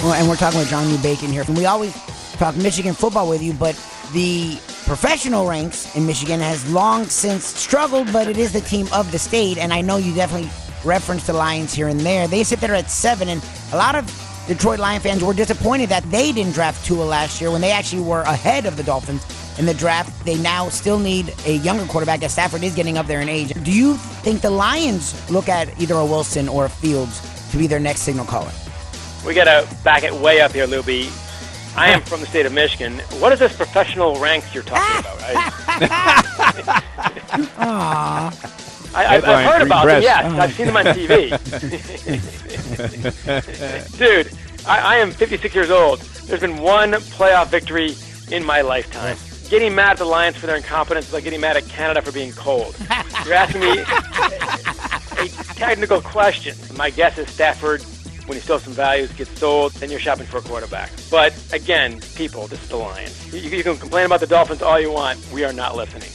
and we're talking with John New Bacon here. And we always talk Michigan football with you, but the professional ranks in Michigan has long since struggled, but it is the team of the state, and I know you definitely reference the Lions here and there. They sit there at 7, and a lot of Detroit Lion fans were disappointed that they didn't draft Tua last year when they actually were ahead of the Dolphins in the draft. They now still need a younger quarterback, as Stafford is getting up there in age. Do you think the Lions look at either a Wilson or a Fields to be their next signal caller? We got to back it way up here, Luby. I am from the state of Michigan. What is this professional ranks you're talking about? I've heard about them, yes. I've seen them on TV. Dude, I am 56 years old. There's been one playoff victory in my lifetime. Getting mad at the Lions for their incompetence is like getting mad at Canada for being cold. You're asking me a technical question. My guess is Stafford, when he still has some values, gets sold, then you're shopping for a quarterback. But again, people, this is the Lions. You can complain about the Dolphins all you want. We are not listening.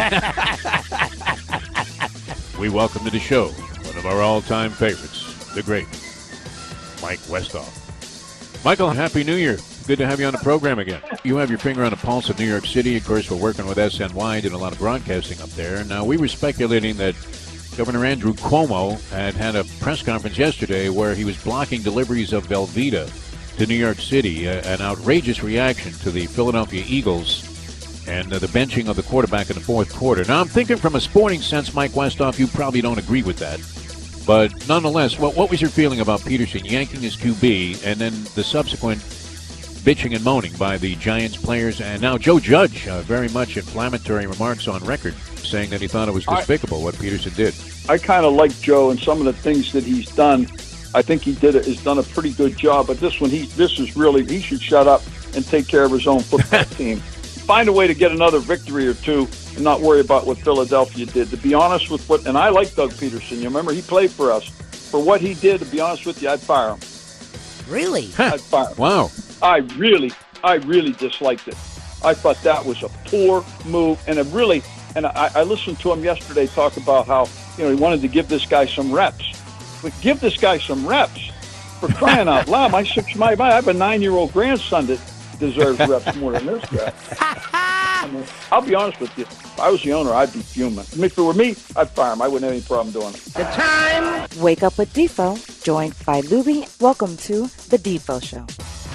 We welcome to the show one of our all-time favorites, the great Mike Westhoff. Michael, Happy New Year. Good to have you on the program again. You have your finger on the pulse of New York City. Of course, we're working with SNY, did a lot of broadcasting up there. Now, we were speculating that Governor Andrew Cuomo had a press conference yesterday where he was blocking deliveries of Velveeta to New York City, an outrageous reaction to the Philadelphia Eagles and the benching of the quarterback in the fourth quarter. Now, I'm thinking from a sporting sense, Mike Westhoff, you probably don't agree with that. But nonetheless, what was your feeling about Peterson yanking his QB and then the subsequent bitching and moaning by the Giants players? And now Joe Judge, very much inflammatory remarks on record, saying that he thought it was despicable what Peterson did. I kind of like Joe and some of the things that he's done. I think has done a pretty good job. But this one, he should shut up and take care of his own football team. Find a way to get another victory or two and not worry about what Philadelphia did. To be honest with and I like Doug Peterson. You remember he played for us. For what he did, to be honest with you, I'd fire him. Really? I'd fire him. Wow. I really disliked it. I thought that was a poor move, and I listened to him yesterday talk about how he wanted to give this guy some reps. But give this guy some reps, for crying out loud! I have a 9-year-old grandson that deserves reps more than this guy. I'll be honest with you. If I was the owner, I'd be fuming. If it were me, I'd fire him. I wouldn't have any problem doing it. The time. Wake up with Defo, joined by Luby. Welcome to the Defo Show.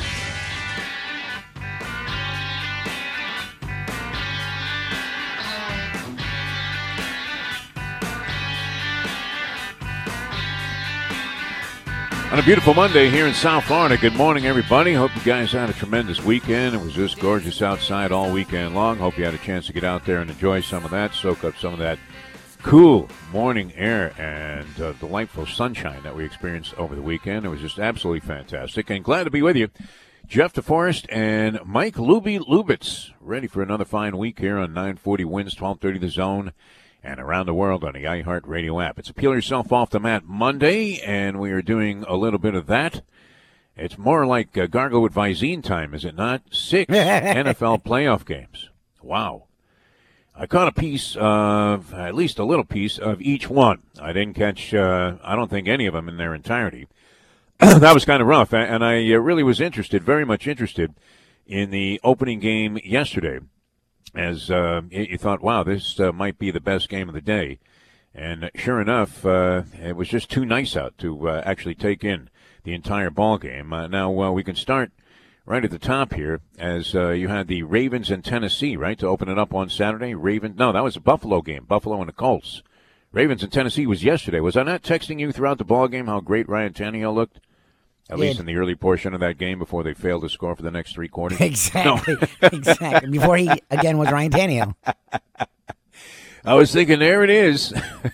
On a beautiful Monday here in South Florida. Good morning, everybody. Hope you guys had a tremendous weekend. It was just gorgeous outside all weekend long. Hope you had a chance to get out there and enjoy some of that, soak up some of that cool morning air and delightful sunshine that we experienced over the weekend. It was just absolutely fantastic. And glad to be with you. Jeff DeForest and Mike Luby Lubitz, ready for another fine week here on 940 Wins, 1230 The Zone, and around the world on the iHeartRadio app. It's a Peel Yourself Off the Mat Monday, and we are doing a little bit of that. It's more like Gargle with Visine time, is it not? 6 NFL playoff games. Wow. I caught a piece of, at least a little piece of each one. I didn't catch, I don't think any of them in their entirety. That was kind of rough, and I really was interested, very much interested, in the opening game yesterday. As you thought, wow, this might be the best game of the day. And sure enough, it was just too nice out to actually take in the entire ball game. Now, we can start right at the top here, as you had the Ravens and Tennessee, right, to open it up on Saturday. No, that was a Buffalo game, Buffalo and the Colts. Ravens and Tennessee was yesterday. Was I not texting you throughout the ball game how great Ryan Tannehill looked? At least in the early portion of that game before they failed to score for the next 3 quarters. Exactly. Exactly. Before he, again, was Ryan Tannehill. I was thinking, there it is.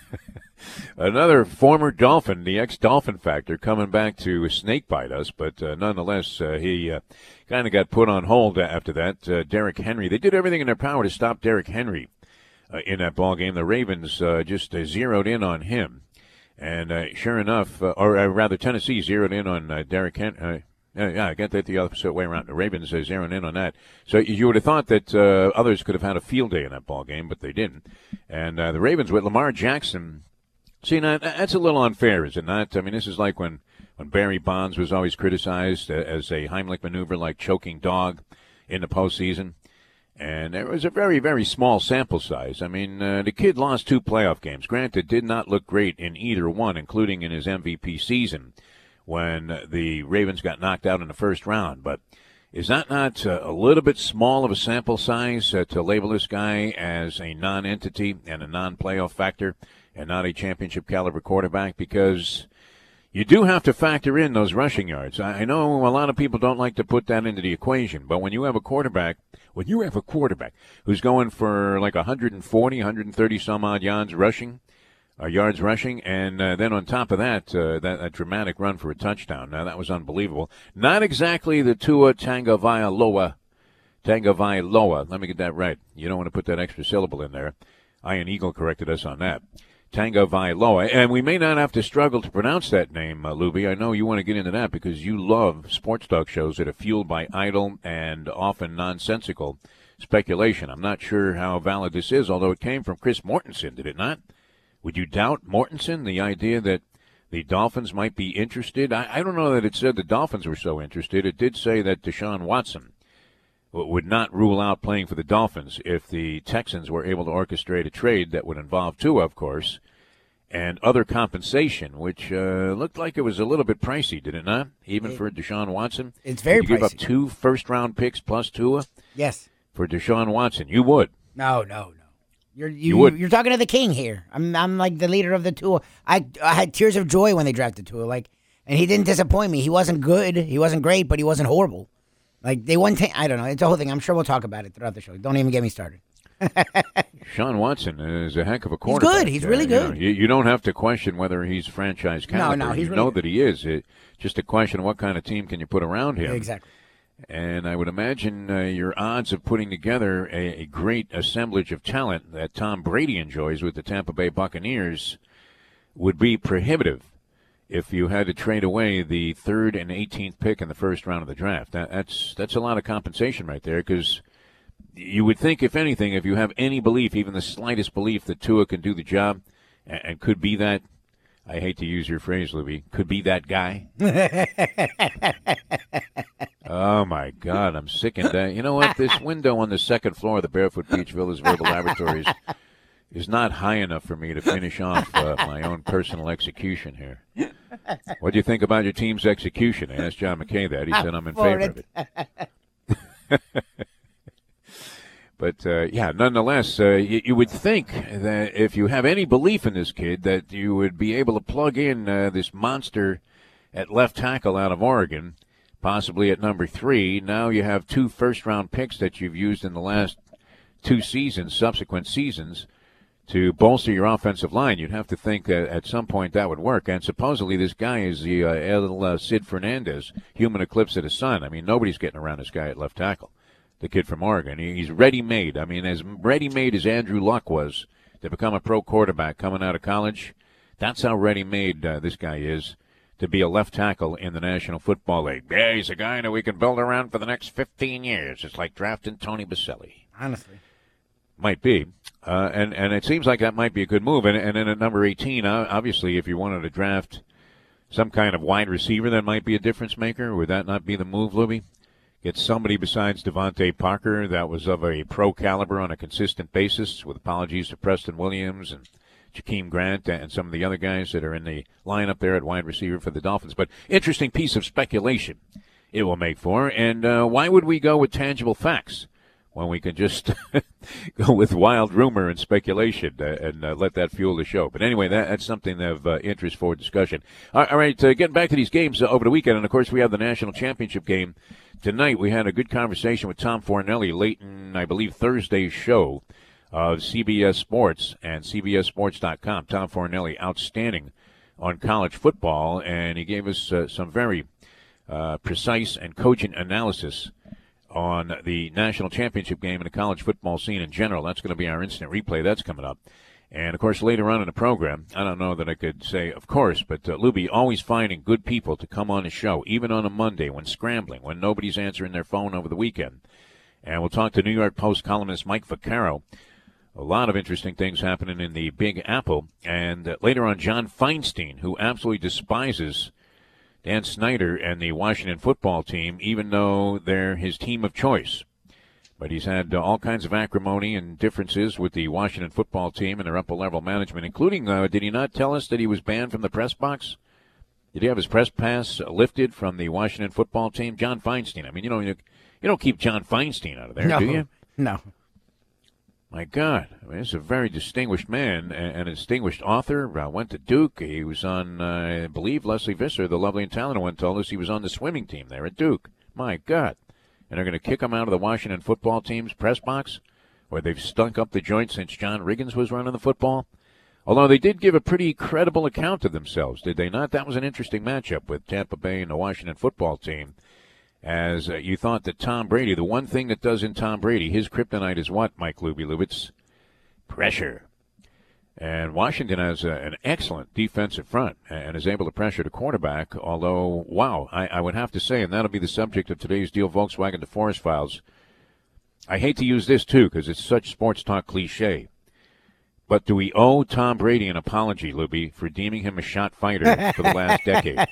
Another former Dolphin, the ex-Dolphin factor, coming back to snakebite us. But nonetheless, he kind of got put on hold after that. Derrick Henry. They did everything in their power to stop Derrick Henry in that ball game. The Ravens just zeroed in on him. And sure enough, or rather Tennessee zeroed in on Derrick Henry. I got that the opposite way around. The Ravens zeroing in on that. So you would have thought that others could have had a field day in that ball game, but they didn't. And the Ravens with Lamar Jackson, see, now, that's a little unfair, is it not? I mean, this is like when when Barry Bonds was always criticized as a Heimlich maneuver, like choking dog in the postseason. And there was a very, very small sample size. I mean, the kid lost 2 playoff games. Granted, did not look great in either one, including in his MVP season when the Ravens got knocked out in the first round. But is that not a little bit small of a sample size to label this guy as a non-entity and a non-playoff factor and not a championship caliber quarterback? Because you do have to factor in those rushing yards. I know a lot of people don't like to put that into the equation, but when you have a quarterback who's going for like 140, 130 some odd yards rushing, and then on top of that, that dramatic run for a touchdown. Now, that was unbelievable. Not exactly the Tua Tagovailoa. Let me get that right. You don't want to put that extra syllable in there. Ian Eagle corrected us on that. Tagovailoa. And we may not have to struggle to pronounce that name, Luby. I know you want to get into that because you love sports talk shows that are fueled by idle and often nonsensical speculation. I'm not sure how valid this is, although it came from Chris Mortensen, did it not? Would you doubt Mortensen, the idea that the Dolphins might be interested? I don't know that it said the Dolphins were so interested. It did say that Deshaun Watson would not rule out playing for the Dolphins if the Texans were able to orchestrate a trade that would involve Tua, of course, and other compensation, which looked like it was a little bit pricey, did it not? Even for Deshaun Watson? It's very pricey. Would you give up 2 first-round picks plus Tua? Yes. For Deshaun Watson, you would. No. You're talking to the king here. I'm like the leader of the Tua. I had tears of joy when they drafted Tua. And he didn't disappoint me. He wasn't good. He wasn't great, but he wasn't horrible. They won. I don't know. It's a whole thing. I'm sure we'll talk about it throughout the show. Don't even get me started. Sean Watson is a heck of a quarterback. He's good. He's really good. You don't have to question whether he's franchise caliber. No, he's you really know good. that he is. It's just a question of what kind of team can you put around him. Exactly. And I would imagine your odds of putting together a great assemblage of talent that Tom Brady enjoys with the Tampa Bay Buccaneers would be prohibitive if you had to trade away the 3rd and 18th pick in the first round of the draft. That's a lot of compensation right there, because you would think, if anything, if you have any belief, even the slightest belief, that Tua can do the job and could be that, I hate to use your phrase, Libby, could be that guy. Oh, my God, I'm sickened. You know what? This window on the second floor of the Barefoot Beach Villas Verbal Laboratories is not high enough for me to finish off my own personal execution here. What do you think about your team's execution? I asked John McKay that. He said I'm in favor of it. But, nonetheless, you would think that if you have any belief in this kid, that you would be able to plug in this monster at left tackle out of Oregon, possibly at number 3. Now you have 2 first-round picks that you've used in the last 2 subsequent seasons, to bolster your offensive line. You'd have to think that at some point that would work. And supposedly this guy is the El Cid Fernandez, human eclipse of the sun. I mean, nobody's getting around this guy at left tackle, the kid from Oregon. He's ready-made. I mean, as ready-made as Andrew Luck was to become a pro quarterback coming out of college, that's how ready-made this guy is to be a left tackle in the National Football League. Yeah, he's a guy that we can build around for the next 15 years. It's like drafting Tony Baselli. Honestly. Might be. And it seems like that might be a good move. And then at number 18, obviously, if you wanted to draft some kind of wide receiver that might be a difference maker, would that not be the move, Luby? Get somebody besides Devontae Parker that was of a pro caliber on a consistent basis, with apologies to Preston Williams and Jakeem Grant and some of the other guys that are in the lineup there at wide receiver for the Dolphins. But interesting piece of speculation it will make for. And why would we go with tangible facts when we can just go with wild rumor and speculation and let that fuel the show? But anyway, that's something of interest for discussion. All right, getting back to these games over the weekend, and of course we have the national championship game tonight. We had a good conversation with Tom Fornelli late in, I believe, Thursday's show of CBS Sports and CBSSports.com. Tom Fornelli, outstanding on college football, and he gave us some very precise and cogent analysis on the national championship game and the college football scene in general. That's going to be our instant replay. That's coming up. And, of course, later on in the program, I don't know that I could say, of course, but Luby always finding good people to come on the show, even on a Monday when scrambling, when nobody's answering their phone over the weekend. And we'll talk to New York Post columnist Mike Vaccaro. A lot of interesting things happening in the Big Apple. And later on, John Feinstein, who absolutely despises Dan Snyder and the Washington football team, even though they're his team of choice. But he's had all kinds of acrimony and differences with the Washington football team and their upper-level management, including, did he not tell us that he was banned from the press box? Did he have his press pass lifted from the Washington football team? John Feinstein. I mean, you don't keep John Feinstein out of there, do you? No. My God. I mean, he's a very distinguished man and a distinguished author. Went to Duke. He was on, I believe, Leslie Visser, the lovely and talented one, told us he was on the swimming team there at Duke. My God. And they're going to kick him out of the Washington football team's press box, where they've stunk up the joint since John Riggins was running the football. Although they did give a pretty credible account of themselves, did they not? That was an interesting matchup with Tampa Bay and the Washington football team. As you thought that Tom Brady, the one thing that does in Tom Brady, his kryptonite is what, Mike Lubitz? Pressure. And Washington has an excellent defensive front and is able to pressure the quarterback, although, wow, I would have to say, and that'll be the subject of today's Deal Volkswagen DeForest Files. I hate to use this, too, because it's such sports talk cliche. But do we owe Tom Brady an apology, Luby, for deeming him a shot fighter for the last decade?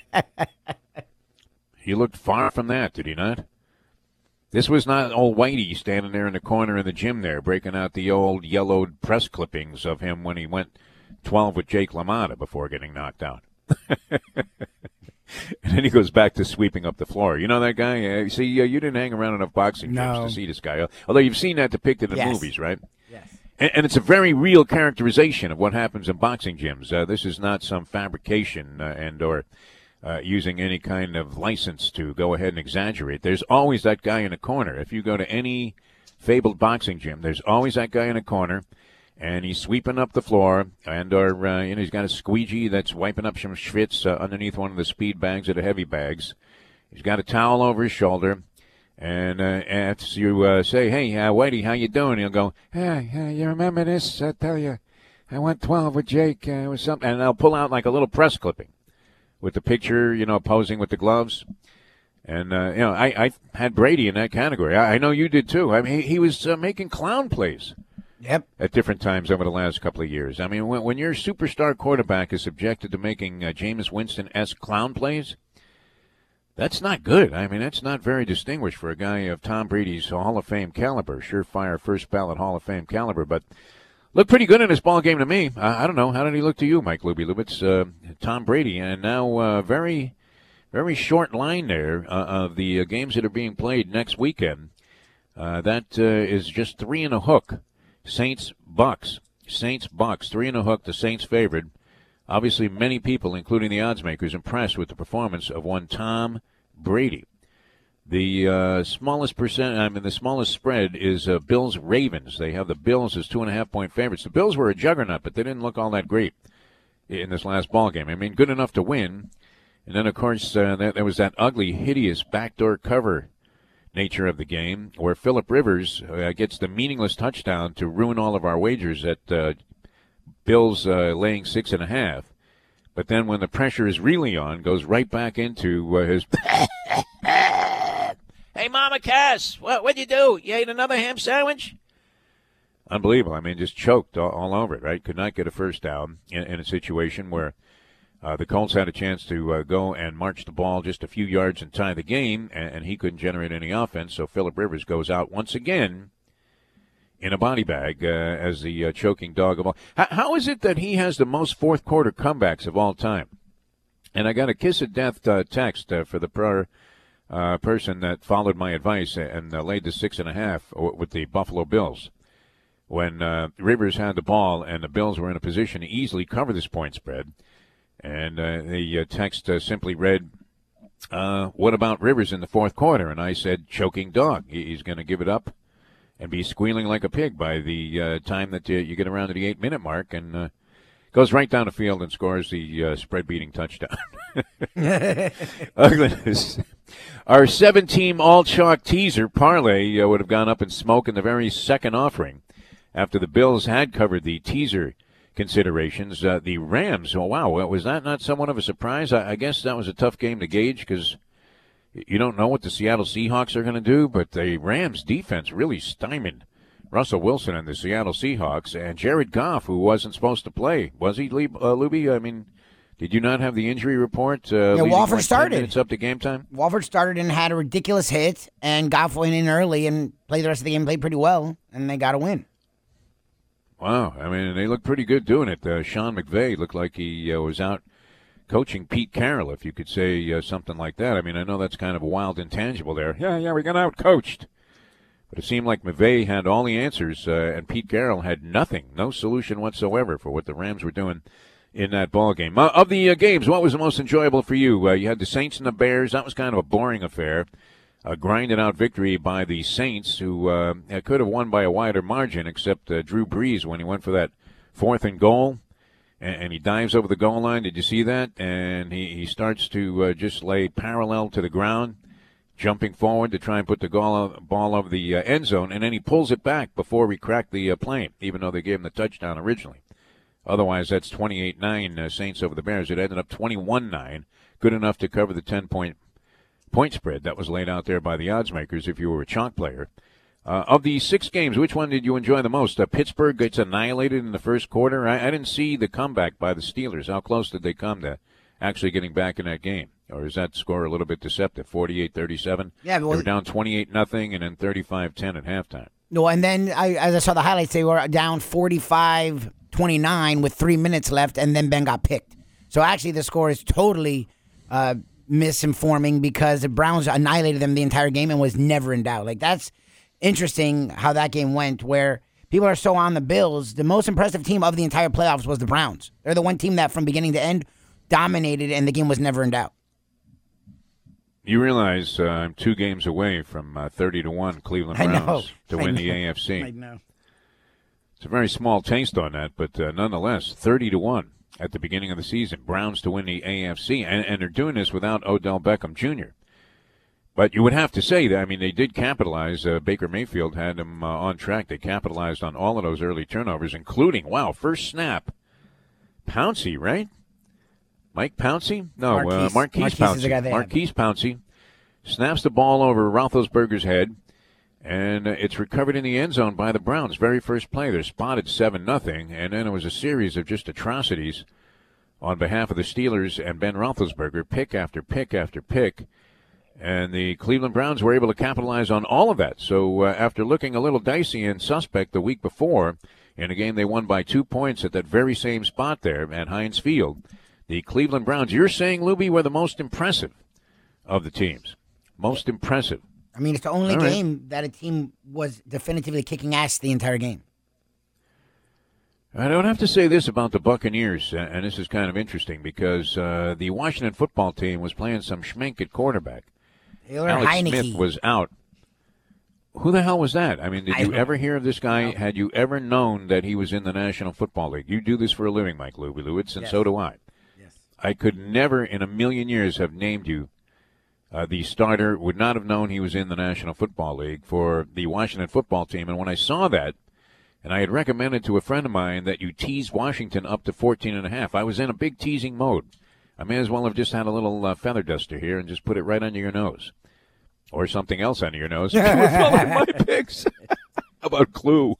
He looked far from that, did he not? This was not old Whitey standing there in the corner in the gym there, breaking out the old yellowed press clippings of him when he went 12 with Jake LaMotta before getting knocked out. And then he goes back to sweeping up the floor. You know that guy? See, you didn't hang around enough boxing gyms to see this guy. Although you've seen that depicted in movies, right? Yes. And it's a very real characterization of what happens in boxing gyms. This is not some fabrication or using any kind of license to go ahead and exaggerate. There's always that guy in the corner. If you go to any fabled boxing gym, there's always that guy in the corner, and he's sweeping up the floor, or he's got a squeegee that's wiping up some schwitz underneath one of the speed bags or the heavy bags. He's got a towel over his shoulder, and as you say, hey, Whitey, how you doing? He'll go, hey, you remember this? I tell you, I went 12 with Jake or something, and they'll pull out like a little press clipping with the picture, posing with the gloves. And, I had Brady in that category. I know you did, too. I mean, he was making clown plays. Yep. At different times over the last couple of years. I mean, when your superstar quarterback is subjected to making Jameis Winston-esque clown plays, that's not good. I mean, that's not very distinguished for a guy of Tom Brady's Hall of Fame caliber, surefire first ballot Hall of Fame caliber, but looked pretty good in this ball game to me. I don't know. How did he look to you, Mike Lubitz? Tom Brady, and now very, very short line there of the games that are being played next weekend. That is just 3 and a hook. Saints-Bucks. Saints-Bucks, 3 and a hook, the Saints favored. Obviously, many people, including the odds makers, impressed with the performance of one Tom Brady. The smallest the smallest spread is Bills-Ravens. They have the Bills as 2.5-point favorites. The Bills were a juggernaut, but they didn't look all that great in this last ball game. I mean, good enough to win. And then, of course, there was that ugly, hideous backdoor cover nature of the game, where Phillip Rivers gets the meaningless touchdown to ruin all of our wagers at Bills laying 6.5. But then when the pressure is really on, goes right back into his... Hey, Mama Cass, what'd you do? You ate another ham sandwich? Unbelievable. I mean, just choked all over it, right? Could not get a first down in a situation where the Colts had a chance to go and march the ball just a few yards and tie the game, and he couldn't generate any offense, so Phillip Rivers goes out once again in a body bag as the choking dog of all. How is it that he has the most fourth-quarter comebacks of all time? And I got a kiss-of-death text for the person that followed my advice and laid the 6.5 with the Buffalo Bills. When Rivers had the ball and the Bills were in a position to easily cover this point spread, and the text simply read, what about Rivers in the fourth quarter? And I said, choking dog. He's going to give it up and be squealing like a pig by the time that you get around to the 8-minute mark, and goes right down the field and scores the spread-beating touchdown. Ugliness. Our 7-team all-chalk teaser parlay would have gone up in smoke in the very second offering after the Bills had covered the teaser considerations. The Rams, wow, was that not somewhat of a surprise? I guess that was a tough game to gauge because you don't know what the Seattle Seahawks are going to do, but the Rams defense really stymied Russell Wilson and the Seattle Seahawks, and Jared Goff, who wasn't supposed to play. Was he, Luby? I mean, Did you not have the injury report? Walford started. 10 minutes up to game time? Walford started and had a ridiculous hit, and Goff went in early and played the rest of the game, played pretty well, and they got a win. Wow. I mean, they looked pretty good doing it. Sean McVay looked like he was out coaching Pete Carroll, if you could say something like that. I mean, I know that's kind of a wild intangible there. Yeah, we got out-coached. But it seemed like McVay had all the answers, and Pete Carroll had nothing, no solution whatsoever for what the Rams were doing in that ball game. Of the games, what was the most enjoyable for you? You had the Saints and the Bears. That was kind of a boring affair. A grinded-out victory by the Saints, who could have won by a wider margin, except Drew Brees when he went for that 4th and goal, and he dives over the goal line. Did you see that? And he starts to just lay parallel to the ground, jumping forward to try and put the ball over the end zone, and then he pulls it back before we crack the plane, even though they gave him the touchdown originally. Otherwise, that's 28-9 Saints over the Bears. It ended up 21-9, good enough to cover the 10-point spread that was laid out there by the odds makers if you were a chalk player. Of the 6 games, which one did you enjoy the most? Pittsburgh gets annihilated in the first quarter. I didn't see the comeback by the Steelers. How close did they come to actually getting back in that game? Or is that score a little bit deceptive, 48-37? Yeah, they were down 28-0 and then 35-10 at halftime. No, and then as I saw the highlights, they were down 45-29 with 3 minutes left, and then Ben got picked. So actually the score is totally misinforming because the Browns annihilated them the entire game and was never in doubt. Like, that's interesting how that game went, where people are so on the Bills. The most impressive team of the entire playoffs was the Browns. They're the one team that from beginning to end dominated, and the game was never in doubt. You realize I'm 2 games away from 30-1 Cleveland Browns to win the AFC. I know. It's a very small taste on that, but nonetheless, 30-1 at the beginning of the season. Browns to win the AFC, and they're doing this without Odell Beckham Jr. But you would have to say that, I mean, they did capitalize. Baker Mayfield had them on track. They capitalized on all of those early turnovers, including, first snap, Pouncey, right? Mike Pouncey? No, Marquise Pouncey. Marquise Pouncey snaps the ball over Roethlisberger's head, and it's recovered in the end zone by the Browns. Very first play, they're spotted 7-0, and then it was a series of just atrocities on behalf of the Steelers and Ben Roethlisberger, pick after pick after pick. And the Cleveland Browns were able to capitalize on all of that. So after looking a little dicey and suspect the week before, in a game they won by 2 points at that very same spot there at Heinz Field, the Cleveland Browns, you're saying, Luby, were the most impressive of the teams. Most impressive. I mean, it's the only game that a team was definitively kicking ass the entire game. I don't have to say this about the Buccaneers, and this is kind of interesting, because the Washington football team was playing some schmink at quarterback. Alex Heineke. Smith was out. Who the hell was that? I mean, did you ever hear of this guy? No. Had you ever known that he was in the National Football League? You do this for a living, Mike Lubelewitz, and yes. So do I. Yes. I could never in a million years have named you the starter, would not have known he was in the National Football League for the Washington football team. And when I saw that, and I had recommended to a friend of mine that you tease Washington up to 14.5, I was in a big teasing mode. I may as well have just had a little feather duster here and just put it right under your nose. Or something else under your nose. You were following my picks. How about glue?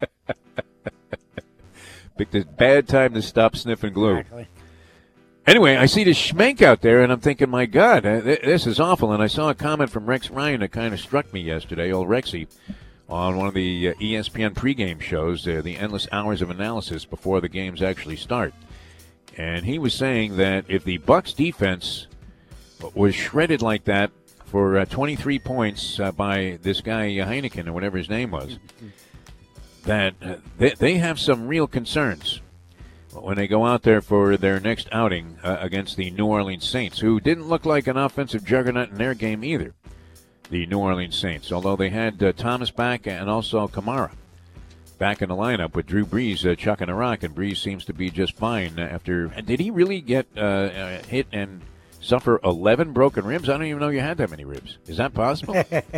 Picked a bad time to stop sniffing glue. Exactly. Anyway, I see this schmank out there, and I'm thinking, my God, this is awful. And I saw a comment from Rex Ryan that kind of struck me yesterday, old Rexy, on one of the ESPN pregame shows, the endless hours of analysis before the games actually start. And he was saying that if the Bucs defense was shredded like that for 23 points by this guy Heineken or whatever his name was, that they have some real concerns when they go out there for their next outing against the New Orleans Saints, who didn't look like an offensive juggernaut in their game either, the New Orleans Saints, although they had Thomas back and also Kamara back in the lineup with Drew Brees chucking a rock, and Brees seems to be just fine after. Did he really get hit and suffer 11 broken ribs? I don't even know you had that many ribs. Is that possible?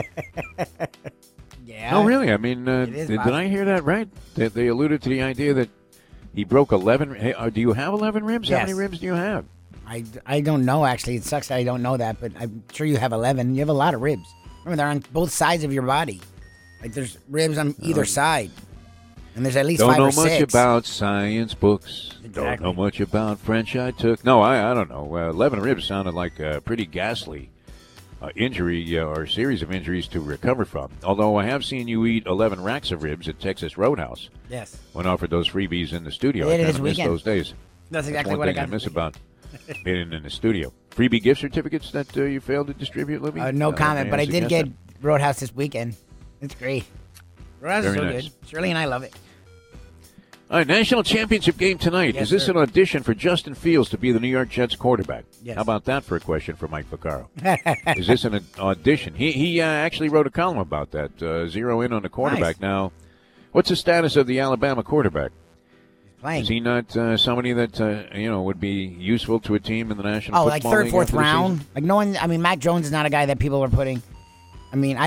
Yeah. No, really. I mean, did I hear that right? They alluded to the idea that he broke 11. Hey, do you have 11 ribs? Yes. How many ribs do you have? I don't know, actually. It sucks that I don't know that, but I'm sure you have 11. You have a lot of ribs. Remember, they're on both sides of your body. Like, there's ribs on either side. And there's at least Don't 5 know or 6. much about science books. Exactly. Don't know much about French I took. No, I don't know. 11 ribs sounded like a pretty ghastly injury or series of injuries to recover from. Although I have seen you eat 11 racks of ribs at Texas Roadhouse. Yes. When offered those freebies in the studio. I did it I this kind of miss weekend. those days. That's exactly That's what one I thing got. I miss about being in the studio. Freebie gift certificates that you failed to distribute, Libby? No comment, but I did get that. Roadhouse this weekend. It's great. Roadhouse is so Very nice. good. Shirley and I love it. All right, national championship game tonight. Yes, Is this sir. an audition for Justin Fields to be the New York Jets quarterback? Yes. How about that for a question for Mike Vaccaro? Is this an audition? He actually wrote a column about that. Zero in on the quarterback. Nice. Now, what's the status of the Alabama quarterback? Playing. Is he not somebody that would be useful to a team in the National Oh, Football like third, League fourth after the round. season? Like no one. I mean, Mac Jones is not a guy that people are putting. I mean,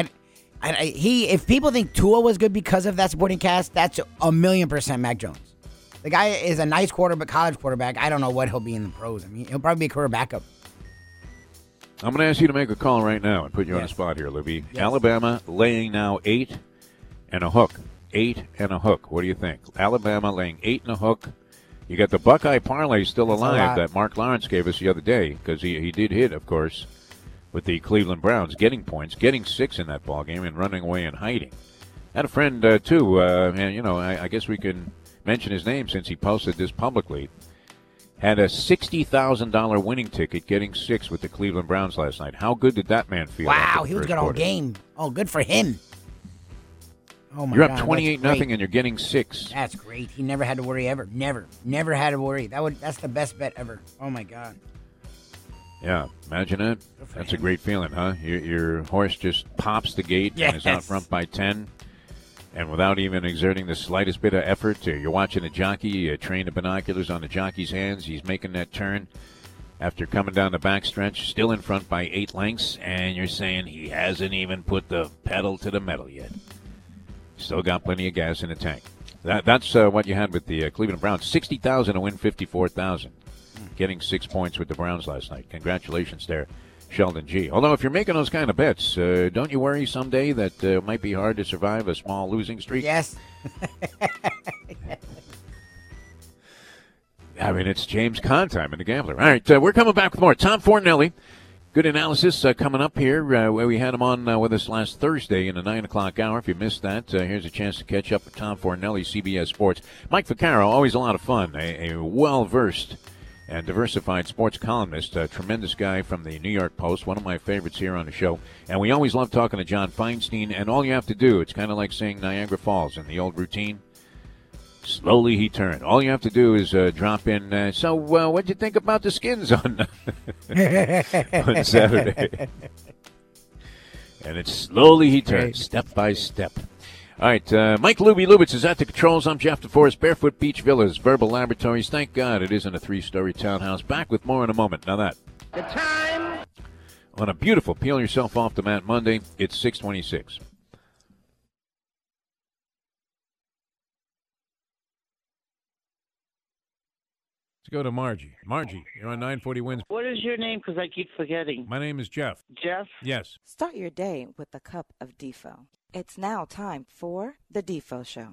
if people think Tua was good because of that supporting cast, that's 1,000,000% Mac Jones. The guy is a nice college quarterback. I don't know what he'll be in the pros. I mean, he'll probably be a career backup. I'm going to ask you to make a call right now and put you on the Yes. spot here, Libby. Yes. Alabama laying now 8 and a hook. 8 and a hook. What do you think? Alabama laying 8 and a hook. You got the Buckeye parlay still That's a alive lot. that Mark Lawrence gave us the other day because he did hit, of course, with the Cleveland Browns, getting points, getting 6 in that ball game and running away and hiding. Had a friend, too, and, I guess we can mention his name since he posted this publicly. Had a $60,000 winning ticket getting 6 with the Cleveland Browns last night. How good did that man feel? after Wow, the he was first good all quarter? game. Oh, good for him. Oh my You're God, up that's 28-0 great. and you're getting 6. That's great. He never had to worry ever. Never had to worry. That's the best bet ever. Oh my God. Yeah, imagine that. for That's a him. great feeling, huh? Your horse just pops the gate and is out Yes. front by 10. And without even exerting the slightest bit of effort, you're watching a jockey, train the binoculars on the jockey's hands. He's making that turn after coming down the backstretch, still in front by 8 lengths, and you're saying he hasn't even put the pedal to the metal yet. Still got plenty of gas in the tank. That's what you had with the Cleveland Browns. 60,000 to win 54,000. Getting 6 points with the Browns last night. Congratulations there, Sheldon G. Although if you're making those kind of bets, don't you worry someday that it might be hard to survive a small losing streak? Yes. I mean, it's James Conn time in the Gambler. All right, we're coming back with more. Tom Fornelli, good analysis coming up here. Where we had him on with us last Thursday in the 9 o'clock hour. If you missed that, here's a chance to catch up with Tom Fornelli, CBS Sports. Mike Vaccaro, always a lot of fun. A well-versed and diversified sports columnist, a tremendous guy from the New York Post, one of my favorites here on the show. And we always love talking to John Feinstein, and all you have to do, it's kind of like saying Niagara Falls in the old routine. Slowly he turned. All you have to do is drop in, so what'd you think about the Skins on, on Saturday? And it's slowly he turned, Right. step by step. All right, Mike Luby Lubitz is at the controls. I'm Jeff DeForest. Barefoot Beach Villas, Verbal Laboratories. Thank God it isn't a 3-story townhouse. Back with more in a moment. Now that. The time. On a beautiful Peel Yourself Off the Mat Monday, it's 6:26. Let's go to Margie. Margie, you're on 940 Wins. What is your name? Because I keep forgetting. My name is Jeff. Jeff? Yes. Start your day with a cup of Defo. It's now time for The Defo Show.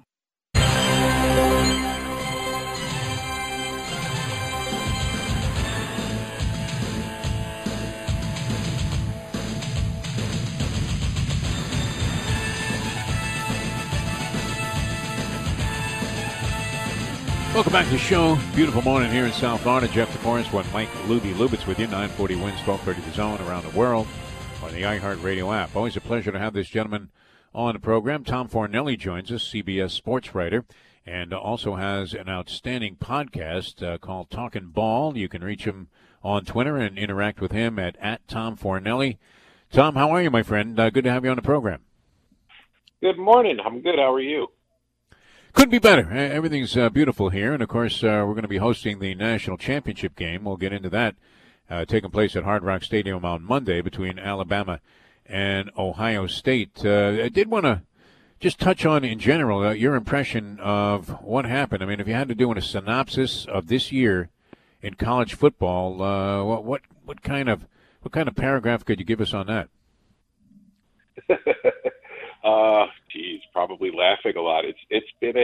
Welcome back to the show. Beautiful morning here in South Florida. Jeff DeForest, one Mike Luby Lubitz with you. 940 Wins, 1230 The Zone around the world on the iHeartRadio app. Always a pleasure to have this gentleman on the program. Tom Fornelli joins us, CBS sports writer, and also has an outstanding podcast called Talkin' Ball. You can reach him on Twitter and interact with him at Tom Fornelli. Tom, how are you, my friend? Good to have you on the program. Good morning. I'm good. How are you? Couldn't be better. Everything's beautiful here. And, of course, we're going to be hosting the national championship game. We'll get into that taking place at Hard Rock Stadium on Monday between Alabama and Ohio State. I did want to just touch on, in general, your impression of what happened. I mean, if you had to do a synopsis of this year in college football, what kind of paragraph could you give us on that? Probably laughing a lot. It's been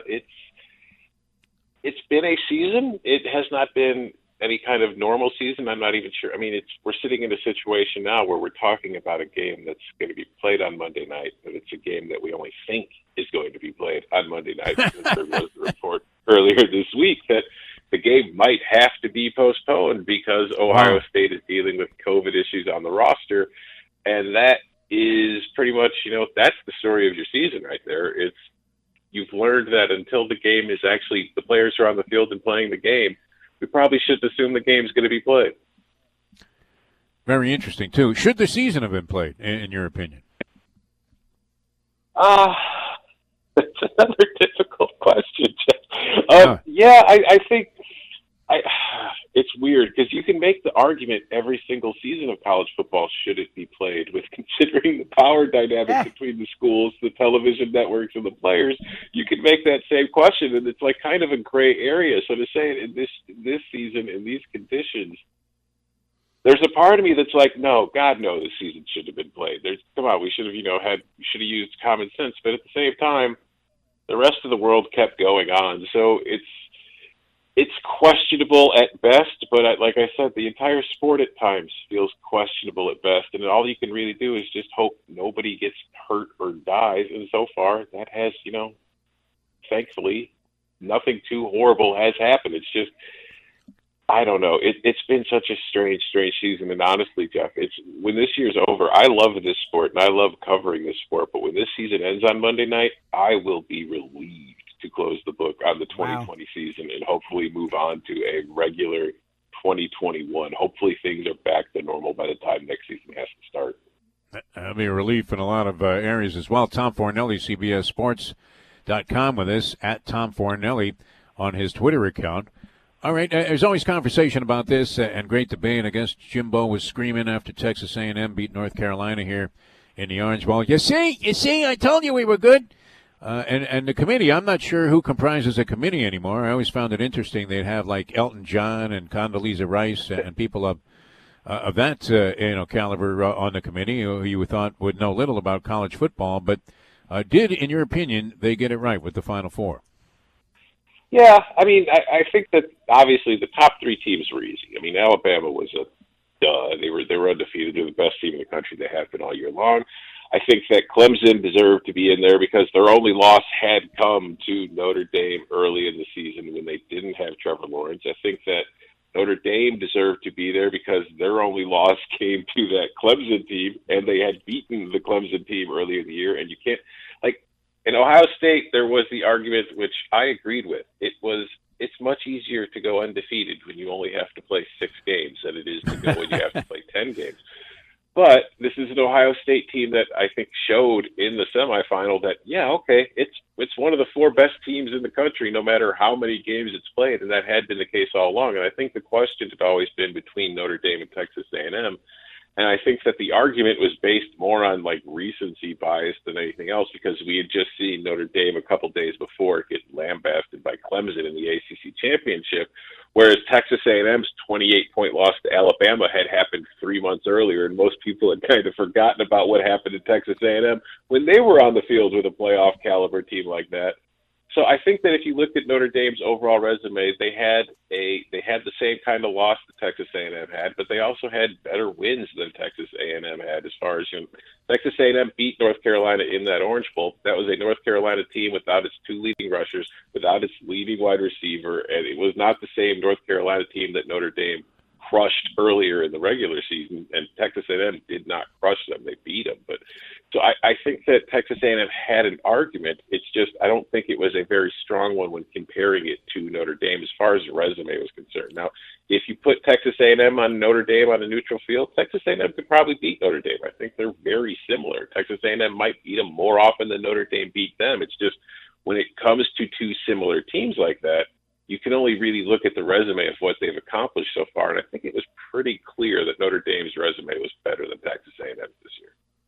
a season. It has not been any kind of normal season. I'm not even sure. I mean, we're sitting in a situation now where we're talking about a game that's going to be played on Monday night, but it's a game that we only think is going to be played on Monday night because there was the report earlier this week that the game might have to be postponed because Ohio State is dealing with COVID issues on the roster, and that is pretty much, that's the story of your season right there. You've learned that until the game is actually, the players are on the field and playing the game, we probably shouldn't assume the game's going to be played. Very interesting, too. Should the season have been played, in your opinion? That's another difficult question, Jeff. Yeah, I think it's weird because you can make the argument every single season of college football should it be played, with considering the power dynamic between the schools, the television networks, and the players. You can make that same question, and it's like kind of a gray area. So to say it in this season in these conditions, there's a part of me that's like, no, God, no, this season should have been played. Come on, we should have should have used common sense, but at the same time, the rest of the world kept going on. So it's questionable at best, but like I said, the entire sport at times feels questionable at best, and all you can really do is just hope nobody gets hurt or dies, and so far that has, thankfully, nothing too horrible has happened. It's just, I don't know. It's been such a strange season, and honestly, Jeff, when this year's over, I love this sport, and I love covering this sport, but when this season ends on Monday night, I will be relieved to close the book on the 2020 season and hopefully move on to a regular 2021. Hopefully things are back to normal by the time next season has to start. That'll be a relief in a lot of areas as well. Tom Fornelli, CBSSports.com with us, at Tom Fornelli on his Twitter account. All right, there's always conversation about this and great debate. I guess Jimbo was screaming after Texas A&M beat North Carolina here in the Orange Bowl. You see, I told you we were good. And the committee, I'm not sure who comprises a committee anymore. I always found it interesting. They'd have like Elton John and Condoleezza Rice and people of that caliber on the committee who you thought would know little about college football. But did, in your opinion, they get it right with the Final Four? Yeah, I mean, I think that obviously the top three teams were easy. I mean, Alabama was a duh. They were undefeated. They're the best team in the country. They have been all year long. I think that Clemson deserved to be in there because their only loss had come to Notre Dame early in the season when they didn't have Trevor Lawrence. I think that Notre Dame deserved to be there because their only loss came to that Clemson team, and they had beaten the Clemson team earlier in the year. And you can't, like, in Ohio State, there was the argument, which I agreed with. It's much easier to go undefeated when you only have to play 6 games than it is to go when you have to play 10 games. But this is an Ohio State team that I think showed in the semifinal that, it's one of the 4 best teams in the country, no matter how many games it's played, and that had been the case all along. And I think the question had always been between Notre Dame and Texas A&M. And I think that the argument was based more on like recency bias than anything else, because we had just seen Notre Dame a couple days before get lambasted by Clemson in the ACC championship, whereas Texas A&M's 28-point loss to Alabama had happened 3 months earlier, and most people had kind of forgotten about what happened to Texas A&M when they were on the field with a playoff caliber team like that. So I think that if you looked at Notre Dame's overall resume, they had the same kind of loss that Texas A&M had, but they also had better wins than Texas A&M had. As far as, Texas A&M beat North Carolina in that Orange Bowl. That was a North Carolina team without its 2 leading rushers, without its leading wide receiver, and it was not the same North Carolina team that Notre Dame crushed earlier in the regular season, and Texas A&M did not crush them. They beat them. But so I think that Texas A&M had an argument. It's just I don't think it was a very strong one when comparing it to Notre Dame as far as the resume was concerned. Now, if you put Texas A&M on Notre Dame on a neutral field, Texas A&M could probably beat Notre Dame. I think they're very similar. Texas A&M might beat them more often than Notre Dame beat them. It's just when it comes to 2 similar teams like that, you can only really look at the resume of what they've accomplished so far, and I think it was pretty clear that Notre Dame's resume was better than Texas A&M this year.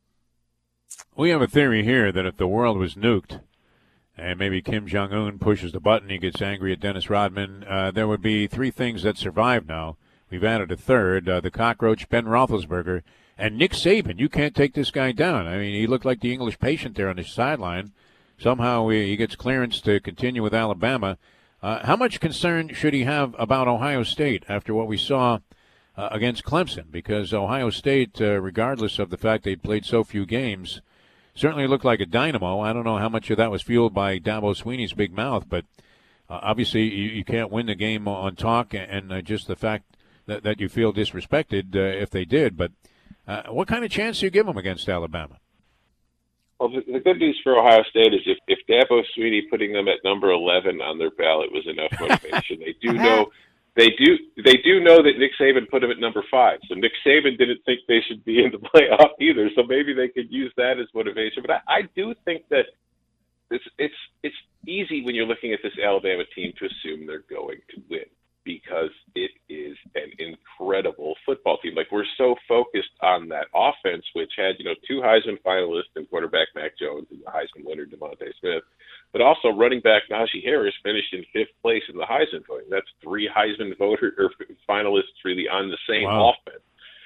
We have a theory here that if the world was nuked and maybe Kim Jong-un pushes the button, he gets angry at Dennis Rodman, there would be 3 things that survive now. We've added a third, the cockroach, Ben Roethlisberger, And Nick Saban, you can't take this guy down. I mean, he looked like the English patient there on the sideline. Somehow he gets clearance to continue with Alabama. How much concern should he have about Ohio State after what we saw against Clemson? Because Ohio State, regardless of the fact they played so few games, certainly looked like a dynamo. I don't know how much of that was fueled by Dabo Swinney's big mouth, but obviously you can't win the game on talk and just the fact that you feel disrespected if they did. But what kind of chance do you give them against Alabama? Well, the good news for Ohio State is if Dabo Swinney putting them at number 11 on their ballot was enough motivation, they do know that Nick Saban put them at number 5. So Nick Saban didn't think they should be in the playoff either. So maybe they could use that as motivation. But I do think that it's easy when you're looking at this Alabama team to assume they're going to win, because it is an incredible football team. Like, we're so focused on that offense, which had, 2 Heisman finalists and quarterback Mac Jones and the Heisman winner DeVonta Smith, but also running back Najee Harris finished in 5th place in the Heisman voting. That's 3 Heisman finalists really on the same offense.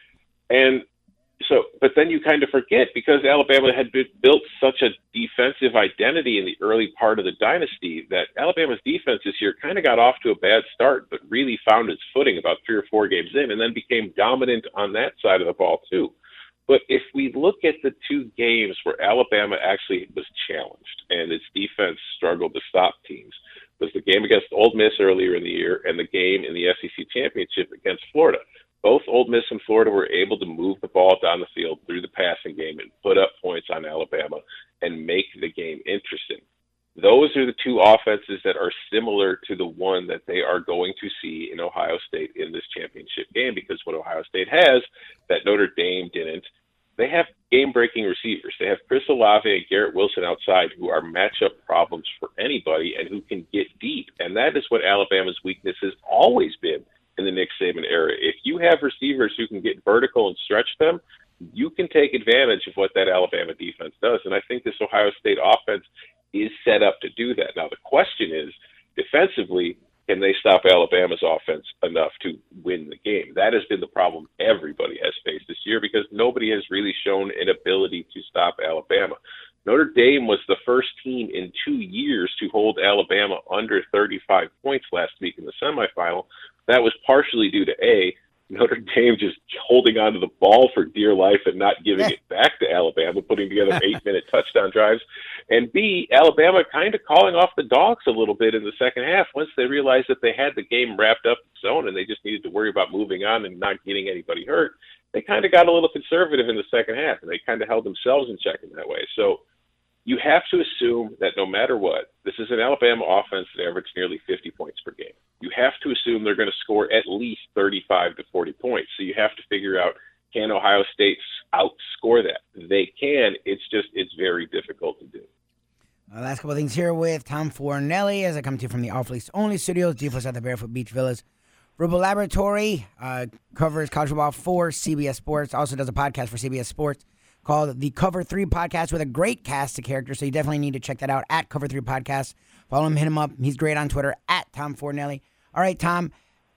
And so, but then you kind of forget, because Alabama had built such a defensive identity in the early part of the dynasty, that Alabama's defense this year kind of got off to a bad start, but really found its footing about 3 or 4 games in, and then became dominant on that side of the ball too. But if we look at the 2 games where Alabama actually was challenged and its defense struggled to stop teams, was the game against Ole Miss earlier in the year and the game in the SEC Championship against Florida. Both Ole Miss and Florida were able to move the ball down the field through the passing game and put up points on Alabama and make the game interesting. Those are the 2 offenses that are similar to the one that they are going to see in Ohio State in this championship game, because what Ohio State has that Notre Dame didn't, they have game-breaking receivers. They have Chris Olave and Garrett Wilson outside, who are matchup problems for anybody and who can get deep. And that is what Alabama's weakness has always been in the Nick Saban era. If you have receivers who can get vertical and stretch them, you can take advantage of what that Alabama defense does. And I think this Ohio State offense is set up to do that. Now, the question is, defensively, can they stop Alabama's offense enough to win the game? That has been the problem everybody has faced this year, because nobody has really shown an ability to stop Alabama. Notre Dame was the first team in 2 years to hold Alabama under 35 points last week in the semifinal. That was partially due to Notre Dame just holding onto the ball for dear life and not giving it back to Alabama, putting together 8-minute touchdown drives, and B, Alabama kind of calling off the dogs a little bit in the second half once they realized that they had the game wrapped up in zone and they just needed to worry about moving on and not getting anybody hurt. They kind of got a little conservative in the second half, and they kind of held themselves in check in that way. So you have to assume that no matter what, this is an Alabama offense that averaged nearly 50 points per game. You have to assume they're going to score at least 35 to 40 points. So you have to figure out, can Ohio State outscore that? They can. It's very difficult to do. Last couple of things here with Tom Fornelli as I come to you from the off-lease only studios, deepest at the Barefoot Beach Villas. Rubel Laboratory covers college football for CBS Sports, also does a podcast for CBS Sports called the Cover 3 Podcast with a great cast of characters, so you definitely need to check that out at Cover 3 Podcast. Follow him, hit him up. He's great on Twitter, at Tom Fornelli. All right, Tom,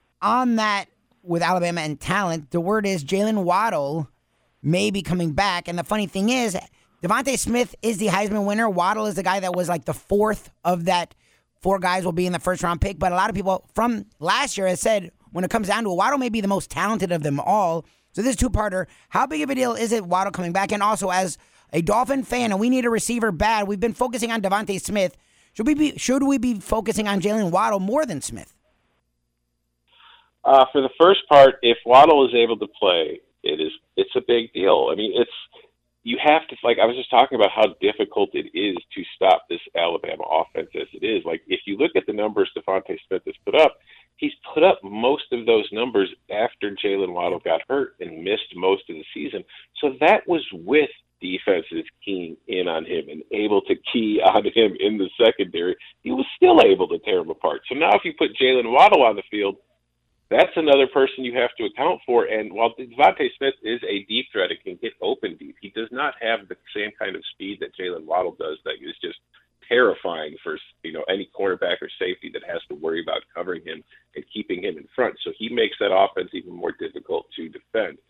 on that with Alabama and talent, the word is Jalen Waddle may be coming back, and the funny thing is, DeVonta Smith is the Heisman winner. Waddle is the guy that was like the 4th of that 4 guys will be in the first-round pick, but a lot of people from last year has said when it comes down to it, Waddle may be the most talented of them all. So this two-parter, how big of a deal is it Waddle coming back? And also, as a Dolphin fan, and we need a receiver bad, we've been focusing on DeVonta Smith. Should we be focusing on Jalen Waddle more than Smith? For the first part, if Waddle is able to play, it's a big deal. I mean, you have to, like I was just talking about how difficult it is to stop this Alabama offense as it is. Like, if you look at the numbers DeVonta Smith has put up, he's put up most of those numbers after Jalen Waddle got hurt and missed most of the season. So that was with defenses keying in on him and able to key on him in the secondary. He was still able to tear him apart. So now if you put Jalen Waddle on the field, that's another person you have to account for. And while DeVonta Smith is a deep threat and can get open deep, he does not have the same kind of speed that Jalen Waddle does that is just terrifying for any cornerback or safety that has to worry about covering him and keeping him in front. So he makes that offense even more difficult to defend.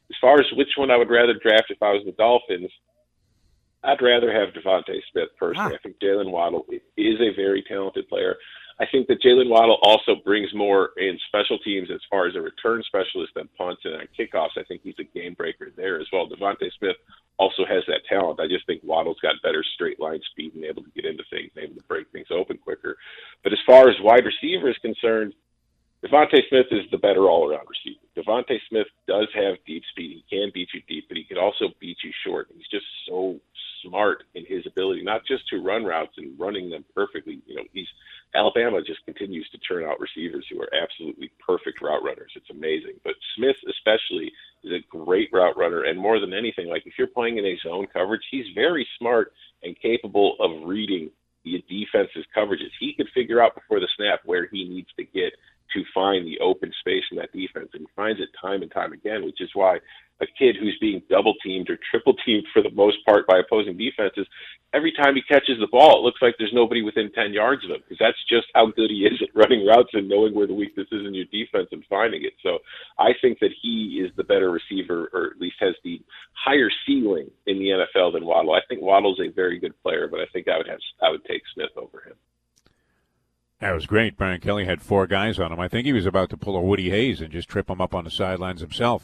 As far as which one I would rather draft if I was the Dolphins, I'd rather have Devontae Smith personally. I think Jalen Waddle is a very talented player. I think that Jalen Waddle also brings more in special teams as far as a return specialist than punts and on kickoffs. I think he's a game breaker there as well. Devontae Smith also has that talent. I just think Waddle's got better straight line speed and able to get into things, able to break things open quicker. But as far as wide receiver is concerned, Devontae Smith is the better all-around receiver. Devontae Smith does have deep speed. He can beat you deep, but he can also beat you short. He's just so smart in his ability, not just to run routes and running them perfectly. Alabama just continues to turn out receivers who are absolutely perfect route runners. It's amazing. But Smith especially is a great route runner, and more than anything, like if you're playing in a zone coverage, he's very smart and capable of reading the defense's coverages. He could figure out before the snap where he needs to get to find the open space in that defense, and he finds it time and time again, which is why a kid who's being double-teamed or triple-teamed for the most part by opposing defenses, every time he catches the ball, it looks like there's nobody within 10 yards of him, because that's just how good he is at running routes and knowing where the weakness is in your defense and finding it. So I think that he is the better receiver, or at least has the higher ceiling in the NFL than Waddle. I think Waddle's a very good player, but I think I would take Smith over him. That was great. Brian Kelly had 4 guys on him. I think he was about to pull a Woody Hayes and just trip him up on the sidelines himself.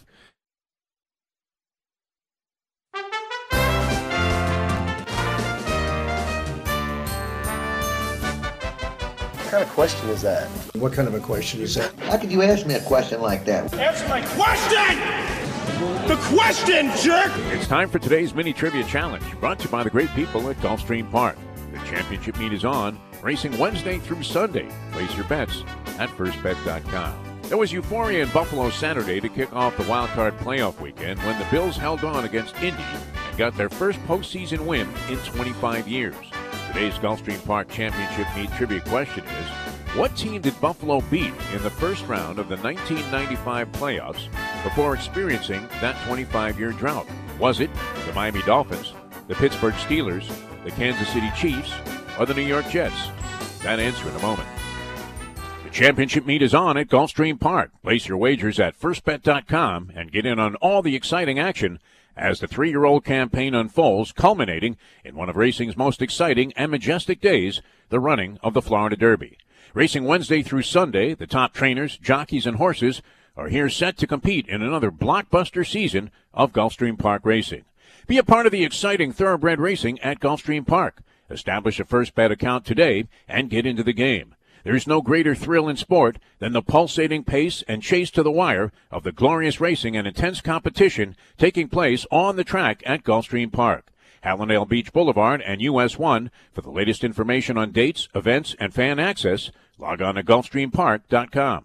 What kind of question is that? What kind of a question is that? How could you ask me a question like that? Answer my question! The question, jerk! It's time for today's mini trivia challenge, brought to you by the great people at Gulfstream Park. The championship meet is on, racing Wednesday through Sunday. Place your bets at firstbet.com. There was euphoria in Buffalo Saturday to kick off the Wild Card playoff weekend when the Bills held on against Indy and got their first postseason win in 25 years. Today's Gulfstream Park Championship Meet trivia question is, what team did Buffalo beat in the first round of the 1995 playoffs before experiencing that 25-year drought? Was it the Miami Dolphins, the Pittsburgh Steelers, the Kansas City Chiefs, or the New York Jets? That answer in a moment. The championship meet is on at Gulfstream Park. Place your wagers at firstbet.com and get in on all the exciting action as the 3-year-old campaign unfolds, culminating in one of racing's most exciting and majestic days, the running of the Florida Derby. Racing Wednesday through Sunday, the top trainers, jockeys, and horses are here set to compete in another blockbuster season of Gulfstream Park racing. Be a part of the exciting thoroughbred racing at Gulfstream Park. Establish a First Bet account today and get into the game. There's no greater thrill in sport than the pulsating pace and chase to the wire of the glorious racing and intense competition taking place on the track at Gulfstream Park. Hallandale Beach Boulevard and US 1. For the latest information on dates, events, and fan access, log on to GulfstreamPark.com.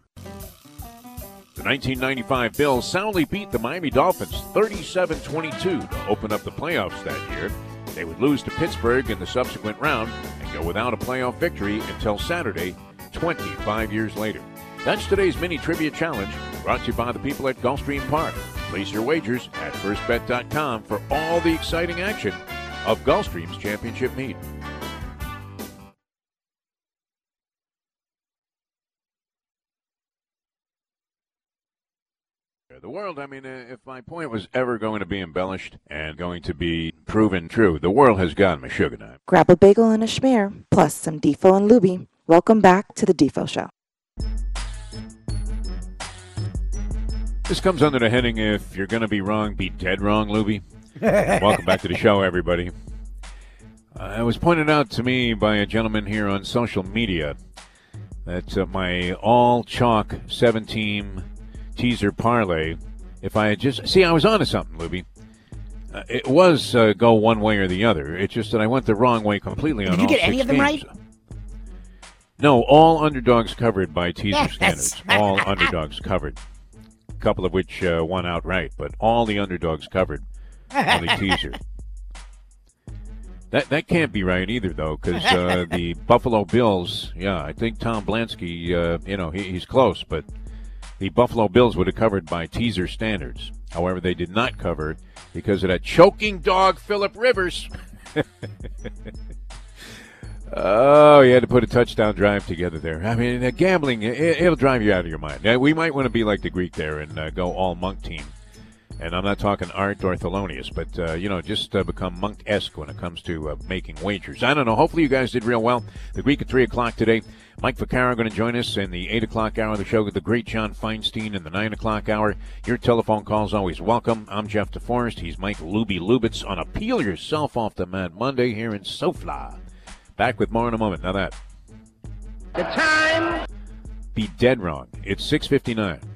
The 1995 Bills soundly beat the Miami Dolphins 37-22 to open up the playoffs that year. They would lose to Pittsburgh in the subsequent round and go without a playoff victory until Saturday, 25 years later. That's today's mini trivia challenge, brought to you by the people at Gulfstream Park. Place your wagers at firstbet.com for all the exciting action of Gulfstream's championship meet. The world, if my point was ever going to be embellished and going to be proven true, the world has gone Meshuggah. Grab a bagel and a schmear, plus some Defo and Luby. Welcome back to the Defo Show. This comes under the heading, if you're going to be wrong, be dead wrong, Luby. Welcome back to the show, everybody. It was pointed out to me by a gentleman here on social media that my all-chalk 7-team teaser parlay, if I had just... See, I was onto something, Luby. It was go one way or the other. It's just that I went the wrong way completely on all 6 games. Did you get any of them right? No, all underdogs covered by teaser standards. All underdogs covered. A couple of which won outright, but all the underdogs covered on the teaser. That can't be right either, though, because the Buffalo Bills, I think Tom Blansky, he's close, but the Buffalo Bills would have covered by teaser standards. However, they did not cover because of that choking dog, Phillip Rivers. Oh, you had to put a touchdown drive together there. Gambling, it'll drive you out of your mind. We might want to be like the Greek there and go all monk team And I'm not talking Art or Thelonious, but, just become monk-esque when it comes to making wagers. I don't know. Hopefully you guys did real well. The Greek at 3 o'clock today. Mike Vaccaro going to join us in the 8 o'clock hour of the show with the great John Feinstein in the 9 o'clock hour. Your telephone calls always welcome. I'm Jeff DeForest. He's Mike Luby Lubitz on a Peel Yourself Off the Mat Monday here in SoFla. Back with more in a moment. Now that. The time. Be dead wrong. It's 6:59.